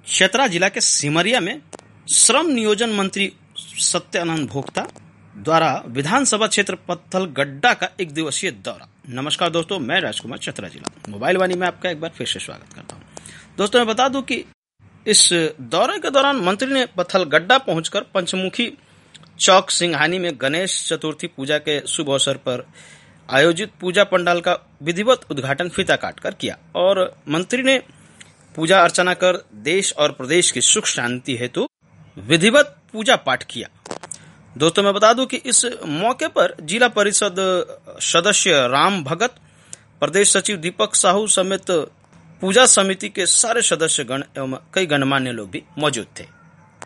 चतरा जिला के सिमरिया में श्रम नियोजन मंत्री सत्यानंद भोक्ता द्वारा विधानसभा क्षेत्र पत्थलगड्डा का एक दिवसीय दौरा। नमस्कार दोस्तों, मैं राजकुमार, चतरा जिला मोबाइल वाणी में आपका एक बार फिर से स्वागत करता हूं। दोस्तों, मैं बता दूं कि इस दौरे के दौरान मंत्री ने पत्थलगड्डा पहुंचकर पंचमुखी चौक सिंघानी में गणेश चतुर्थी पूजा के शुभ अवसर पर आयोजित पूजा पंडाल का विधिवत उद्घाटन फीता काटकर किया और मंत्री ने पूजा अर्चना कर देश और प्रदेश की सुख शांति हेतु विधिवत पूजा पाठ किया। दोस्तों, मैं बता दूं कि इस मौके पर जिला परिषद सदस्य राम भगत, प्रदेश सचिव दीपक साहू समेत पूजा समिति के सारे सदस्यगण एवं कई गणमान्य लोग भी मौजूद थे।